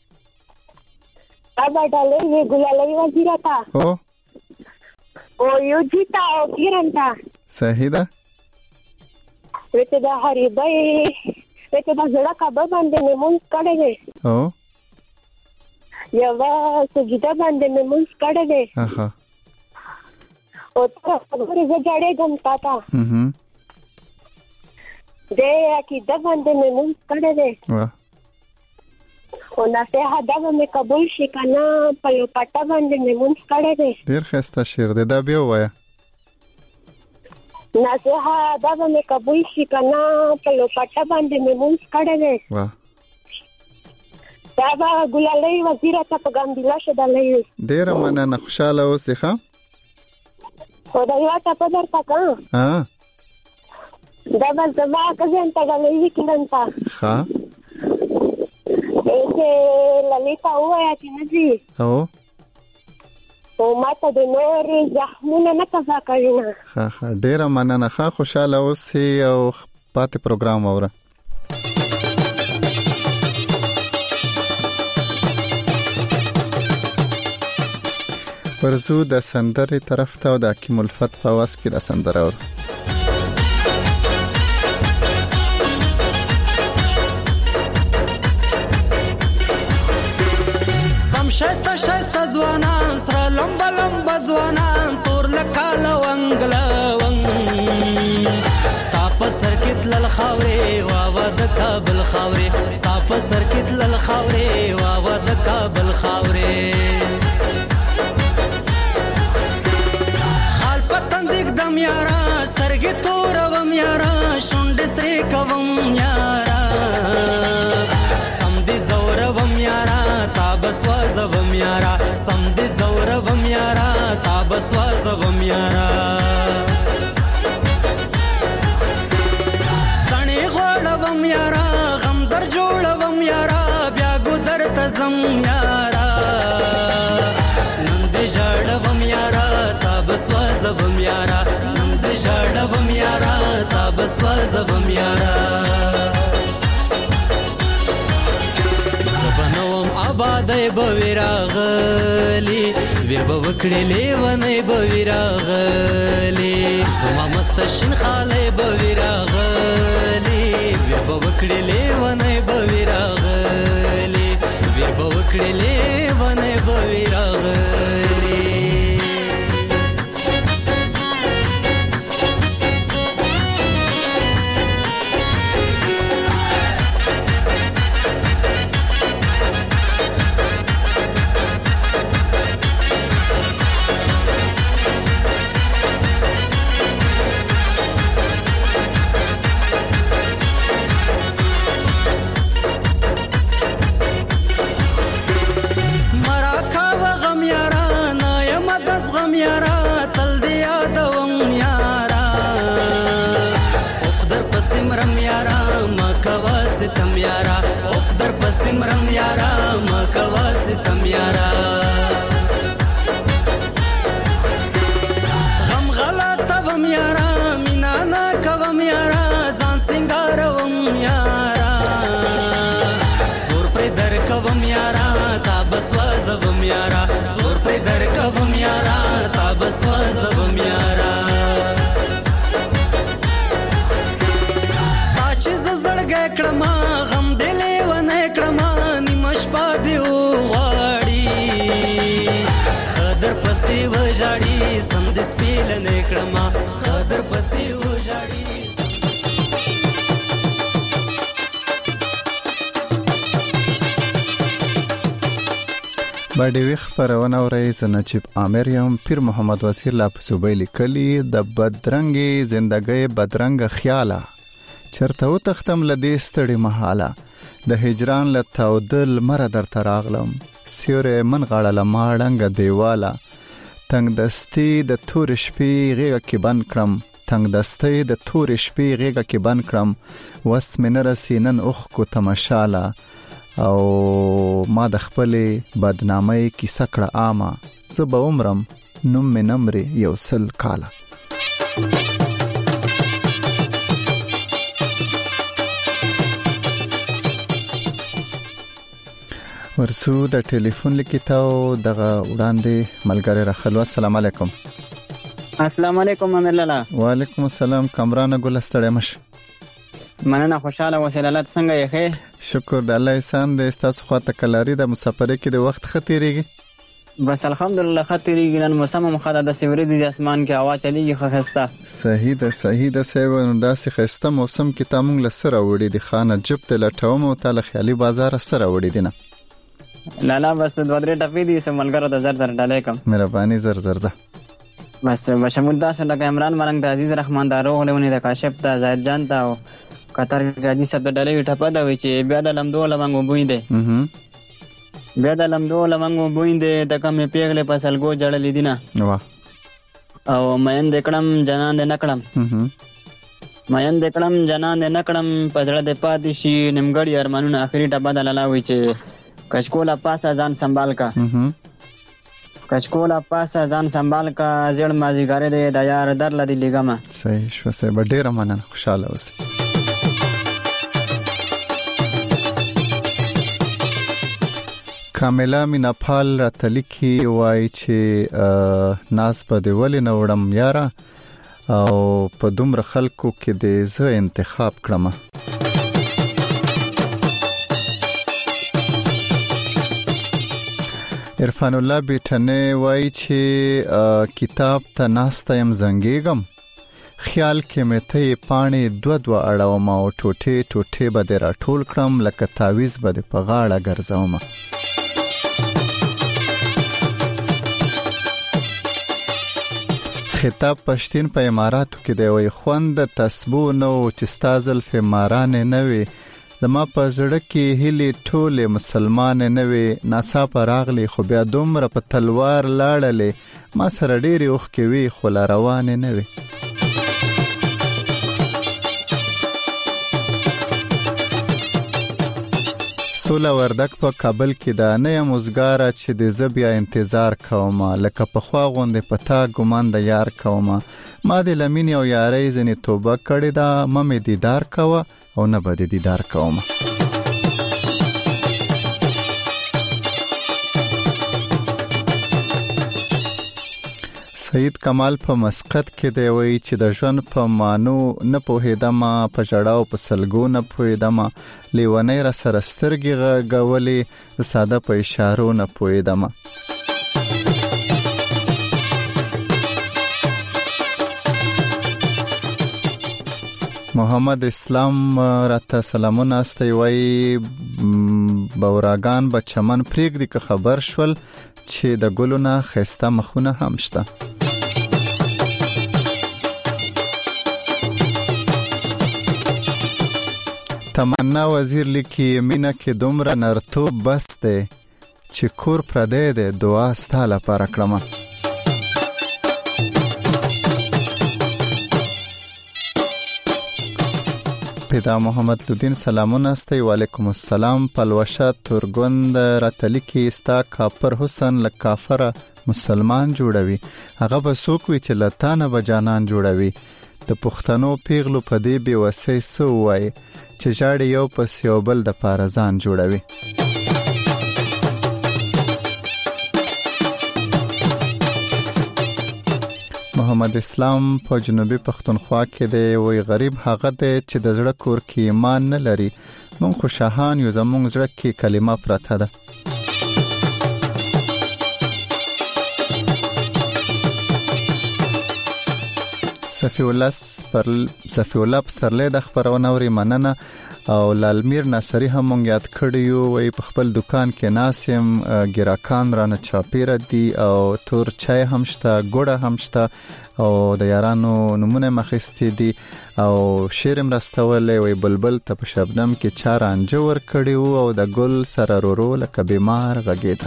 ابا ډالې وی ګلالوی وزیرتا او یو جیتا او کیرنتا صحیح ده. وته دا هریبای وته دا زړه کعبه باندې مونږ کړه دې او یو سجده باندې مونږ کړه دې اها او ته خبرې زړه ګم پاتا دې عقیده باندې مونږ کړه دې واه او نصیحت دا مې قبول شي کنه په یو پټه باندې مونږ کړه دې ډیر ښه شعر دې دا بیا وایا نصیحت دا مې قبول شي کنه په یو پټه باندې مونږ کړه دې واه دا به ګلالۍ وزیره ته په ګامبلا شدلې ډیر مننه خوشاله اوسې ښه خدای یو ته په درته کا ها دا به زما کزن ته غلې کړم تا ها چې للیتا وایا چې نجی او ماته د نور زخمونه نه قضا کوي ها ډیر مننه ښه خوشاله اوسې او پاتې پروګرام اوره ورزو د سندرې طرف ته او د حکیم الفت په واس کې د سندره اور سم شایسته شایسته ځوانان سره لمبه لمبه ځوانان تور لکاله ونګله ونګ ستا په سر کې تلل خاورې واوه د کابل خاورې ستا په سر کې تلل خاورې واوه د کابل خاورې دم یارا سترګې تورم یارا شونډې سرې کوم یارا سمدي زورم یارا تا بس وازوم یارا سمدي زورم یارا تا بس وازوم یارا څنې غوړوم یارا غم در جوړوم یارا بیا ګودر ته زم یارا نن دې ژړوم یارا تا بس وازوم یارا ژړوم یارا تا بس وازوم یارا زبنوم آبادای به ویراغلی ویر به وکړې لیونی به ویراغلی زما مستشین خالی به ویراغلی ویر به وکړې لیونی به ویراغلی ویر به وکړې لیونی به ویراغلی سمرم یارا مکوا ستم یارا غم غلطه وم یارا مینا نا کوم یارا ځان سنگاروم یارا زور پر در کوم یارا تا بس وازوم یارا زور پر در کوم یارا تا بس وازوم یارا تا چې زړګ کړم غم دلې ونه کړم پسې وژاړي سم د سپیل نه کړم خاطر پسې وژاړي باندې ویخ پرونه ورې نجیب عامر یم پیر محمد وسیر لا صوبې لیکلي د بدرنګي زندګۍ بدرنګ خیاله چرته و تختم لدې ستړي محاله د هجران له تودل مر در تراغلم سیوره من غړل ماړنګ دیواله تنگ دستی د تور شپې غیږه کې بند کړم تنگ دستی د تور شپې غیږه کې بند کړم وس مې نرسینن اوخ کو تماشاله او ما د خپلې بدنامۍ کیسه کړه عامه زه به عمرم نوم مې نمرې یو سل کاله ورسو د ټلیفون لیکتاو دغه وړاندې ملګری راخلو. السلام علیکم. السلام علیکم امیر لالا. وعلیکم السلام کامران ګل ستړی مش. مننه خوشاله وسیلالات څنګه یې ښه؟ شکر د الله احسان دې. تاسو خواته کلاری د مسافرې کې د وخت خطرېږي؟ بس الحمدلله خطرېږي. نن موسم مخاطه د سیوري د اسمان کې هوا چلیږي خسته. صحیح ده سیو نو داسې خسته موسم کې تامون لسره وړي د خانه جب ته لټوم او تعالی خیالي بازار سره وړي دي نه. لالا بس دوه درې ټپې دي سملګرو د زر ډالې کم. مهرباني زر ځه. بس بشمول تاسو لکه عمران مرنګ د عزیز رحمان دارو غلونی د کاشف د زاید جان ته او قطر غادي سب ډالې ټپه دا وی چې بیا د لمدو لمنګ وبوي دي. بیا د لمدو لمنګ وبوي دي د کمې پیغلې په سلګو جړلې دي نه. واه. او مین د کړم جنان د نکړم. مین د کړم جنان د نکړم پزړه د پاتې شي نیمګړی ارمانونه اخري ټپه د لالا وی چې کشکولا پاسه ځان سنبال کا. کشکولا پاسه ځان سنبال کا زړ مازیګاره د یار در لدی لګما. صحیح شو سه ډېر مننه خوشاله اوسه. کاملا میناپال راتلیکی وای چې ناس په دی ولې نه وړم یاره او په دومره خلکو کې د زه انتخاب کړم. عرفان الله بیٹنه وای چې کتاب ته ناسته يم زنګېږم خیال کې مې ته پانی دو اړوم او ټوټه به در ټول کړم لکه تعویز به په غاړه ګرځوم. خطاب پښتين په اماراتو کې دی وای خوند تسبو نو چې ستازل فماران نه وي زما په زړه کې هلي ټوله مسلمان نه وي ناسا پر راغلي خو بیا دومره په تلوار لاړلې ما سره ډېری وخت کې وي خو لا روان نه وي. سولا وردک په کابل کې دا نه مزګاره چې د زبیا انتظار کوم لکه په خوا غوندې پتا ګمان د یار کوم ما د لمین او یاري زنی توبه کړی دا مې دیدار کوه او نه بده دیدار کوم. سید کمال په مسقط کې دی وی چې د ژوند په مانو نه پوهیدم په جړاو په سلګو نه پوهیدم لیونی را سره سترګې غولې ساده په اشارو نه پوهیدم. محمد اسلام راته سلامونه استي وای بوراګان به چمن پریږدي که خبر شول چې د ګلونه خسته مخونه هم شته. تمنا وزیر لیکي مینا کې دومره نرتوب بس دی چې کور پردې ده دعا ستاله پر کړم. پیدا محمد لودین سلامونه استي وعلیکم السلام. پلوشه تورګوند راتلیکی استا کافر حسن لکافر مسلمان جوړوي هغه به سوک وی چې لتانه به جانان جوړوي. د پښتنو پیغلو په دې بي وسې سو وای چې جاړي یو پس یو بل د پارزان جوړوي. محمد اسلام په جنوبي پښتونخوا کې دی وی غریب هغه دی چې د زړه کور کې ایمان نه لري مونږ خو شاهان یو زمونږ زړه کې کلمه پرته ده. صفی الله پسرلی د خبرونه اوري مننه او لالمیر ناصری هم مونږ یاد کړیو وی په خپل دکان کې ناسم ګراکان رانه چاپیره دي او تور چای هم شته ګوړه هم شته او د یارانو نمونه مخستی دي او شیرم راستولې وی بلبل ته په شبنم کې چار انجور کړیو او د ګل سره رورو لکه بیمار غږیده.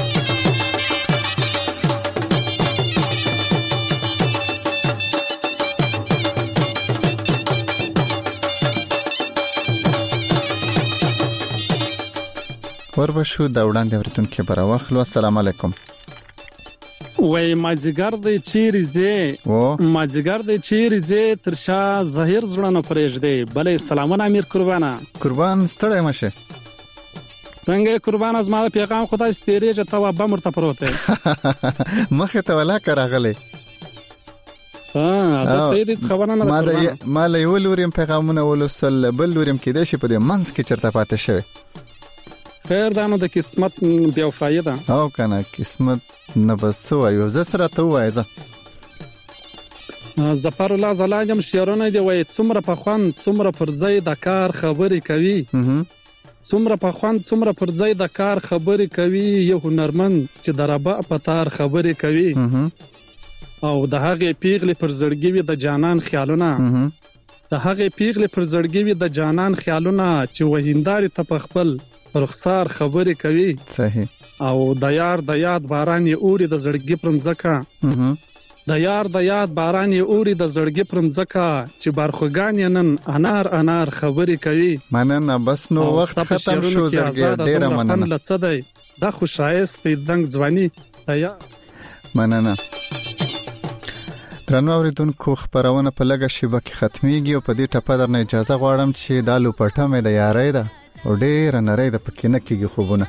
وربشو دا وړاندې ورتون کې براوخلو. السلام علیکم. وای ماجګر د چیرې ماجګر د چیرې ترشا ظاهر زړه پرېږدي بلې سلامونه امیر قربانه قربان ستړی مشه څنګه قربان از ما پیغام خدای ستېریږي ته و به مرته پروته مخه ته ولا کراغله دا سید خبره نه ده. ما له یو لوریم پیغامونه ولوسل، بل لوریم کې د شي په دې منځ کې چرته پاتې شوی. خیر دا نو د قسمت بیا فائدہ او کنه قسمت نه بس وایو ز سره ته وایزه. ظفر الله زلاجم شعرونه دی وای څومره په خوان څومره پر ځای د کار خبرې کوي. څومره په خوان څومره پر ځای د کار خبرې کوي. یو هنرمند چې دربه په تار خبرې کوي او د هغه پیغلې پر زړګي وي د جانان خیالونه. د هغه پیغلې پر زړګي وي د جانان خیالونه چې وهینداري ته په خپل رخسار خبرې کوي. صحیح. او د یاد باران یې اوري د زړګي پر مځکه. د یاد باران یې اوري د زړګي پر مځکه چې بارخوګان یې نن انار خبرې کوي. مننه بس نو وخت ختم شو زړګي ډیره مننه. لڅ دی دا خو شایست دنګ ځواني یا مننه. درنو اوریدونکو خبرونه په لګه شیبه کې ختميږي او په دې ټپه درنه اجازه غواړم چې دالو پټه مې د یارۍ ده او ډېر نری د پکې نه کېږي خوبونه.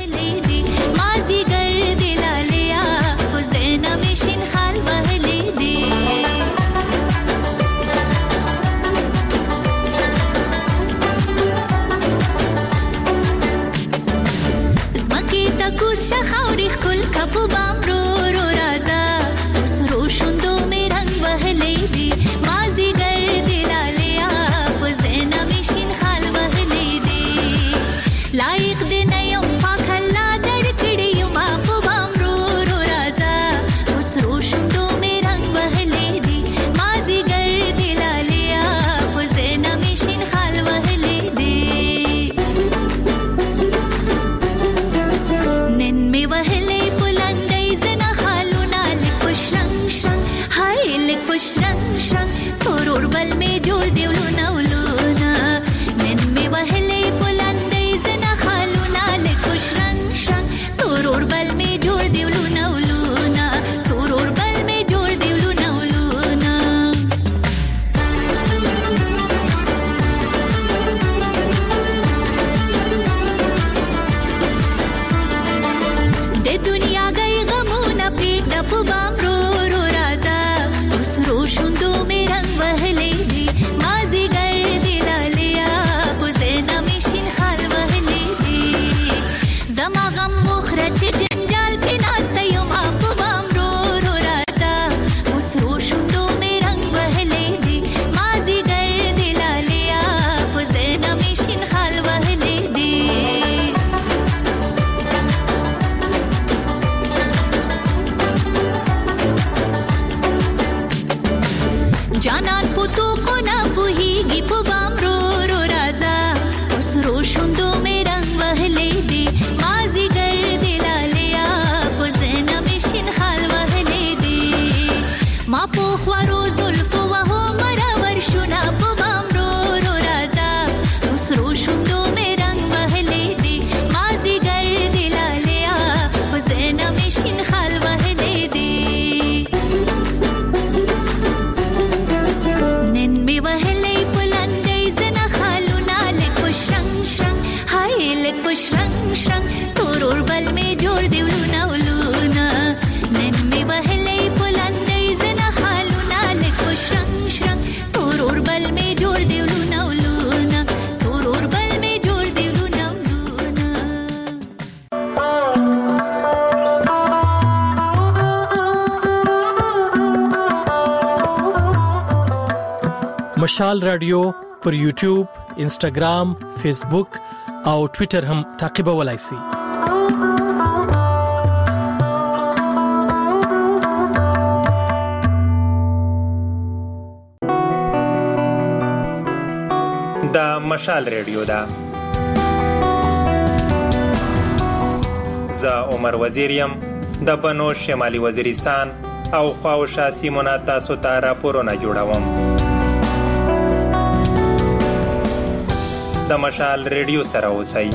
شخاوري خل کبو بام رو رازا سرو شوندو می رنگ وهلې دي مازی ګر دلالیا پزینا مشین خال وهلې دي لایق دې نه یم پاک الله درکړې یم په بام رو رازا سرو شوندو می رنگ وهلې دي مازی ګر دلالیا پزینا مشین خال وهلې دي نن می وهلې شرنگ تورور بل می جوړ دیولونه ولونه نن می وهلې بلندې زنه خالونه لکه شرنگ تورور بل می جوړ دیولونه ولونه تورور بل می جوړ دیولونه ولونه د دنیا گئی غمونه پریږده په بام رو رازا شوندو می رنگ وهلې دي مازی ګر دلالیا پزینا مشین خال وهلې دي زما غم مخره چې جنجال کې ناسته یم په بام رو رازا وسرو شوندو می رنگ وهلې دي مازی ګر دلالیا پزینا مشین خال وهلې دي جانان پتو کو نا پوهیږي په بام رو رازا وسرو شوندو می رنگ وهلې دي مازی ګر دلالیا پزینا مشین خال وهلې دي ما په خورو زلف وهو مرور شونا په بام رو رازا وسرو شوندو می رنگ وهلې دي مازی ګر دلالیا پزینا مشین خال وهلې دي شرنگ تورور بل می جوړ دیولونه ولونه نن می وهلې بلندې زنه خالونه لکه شرنگ تورور بل می جوړ دیولونه ولونه تورور بل می جوړ دیولونه ولونه. مشال رادیو پر یوټیوب، انسټاګرام، فیسبوک او ټوئیټر هم تعقیبولای شئ. دا مشال ریډیو ده. زه عمر وزیر یم د بنو شمالي وزیرستان او خواوشا سیمونه تاسو ته راپورونه جوړوم. د مشال ریډیو سره اوسئ.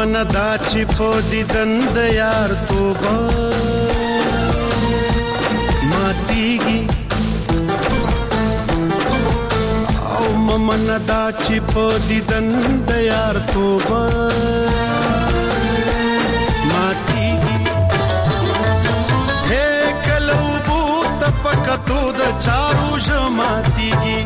ممن دا چې په دیدن د یار توبه ماتیږي او ممن دا چې په دیدن د یار توبه ماتیږي هې کله وبو ته پکتو د چارو ژماتیږي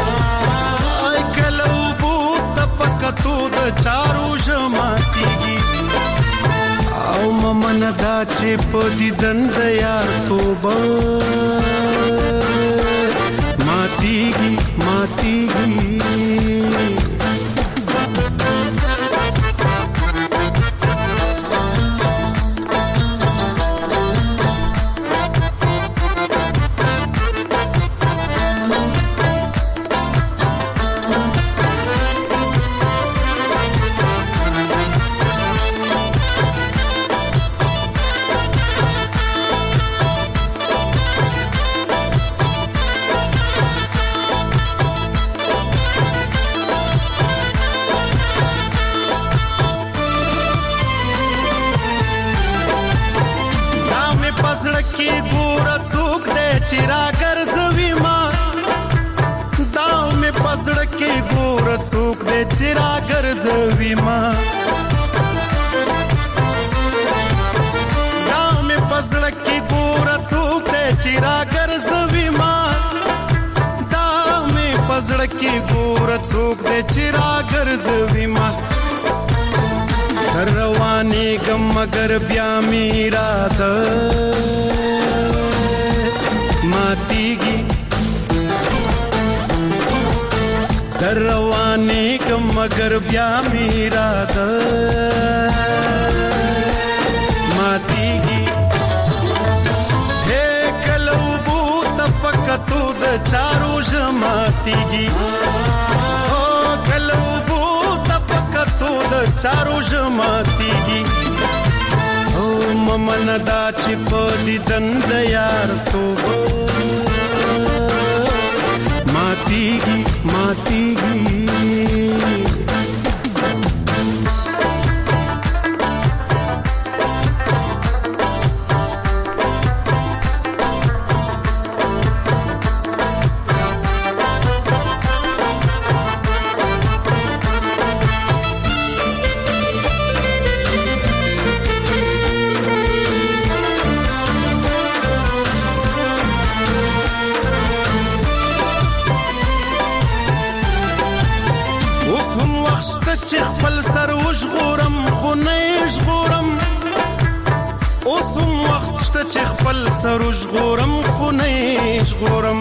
کله وبو ته پکتو د چارو ژماتیږي او ممن دا چې په دیدن د یار توبه ماتیږي ماتیږي चिरा गर्जवी मां दाव में पसड़ के गोर चूक दे चिरा गर्जवी मां दाव में पसड़ के गोर चूक दे चिरा गर्जवी मां दाव में पसड़ के गोर चूक दे चिरा गर्जवी मां रवानी गम मगर ब्या मेरा द मातीगी दरवाने कम मगर ब्या मेरा द मातीगी हे कलबू तपकतू द चारू जमातीगी ओ कलबू तपकतू द चारू जमातीगी ओ ममन दा चिपदी दंद यार तो मातीगी मातीगी چې خپل سر وژغورم خو نه ژغورم اوس هم وخت شته چې خپل سر وژغورم خو نه ژغورم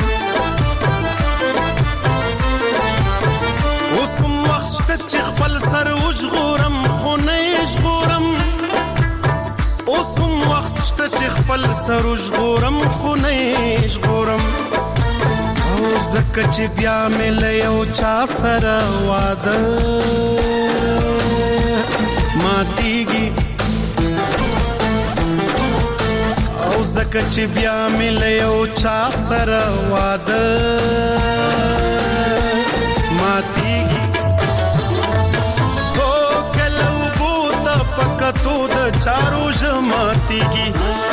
اوس هم وخت شته چې خپل سر وژغورم خو نه ژغورم اوس هم وخت شته چې خپل سر وژغورم خو نه ژغورم او زکه چې بیا مې له یو چا سره واده ماتیږي او زکه چې بیا مې له یو چا سره واده ماتیږي او کله وبو ته پکتو د چارو ژماتیږي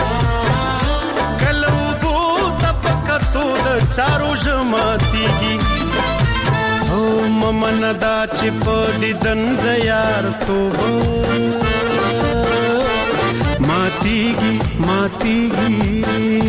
کله وبو ته پکتو د چارو ژماتیږي او ممن دا چې په دیدن د یار توبه ماتیږي ماتیږي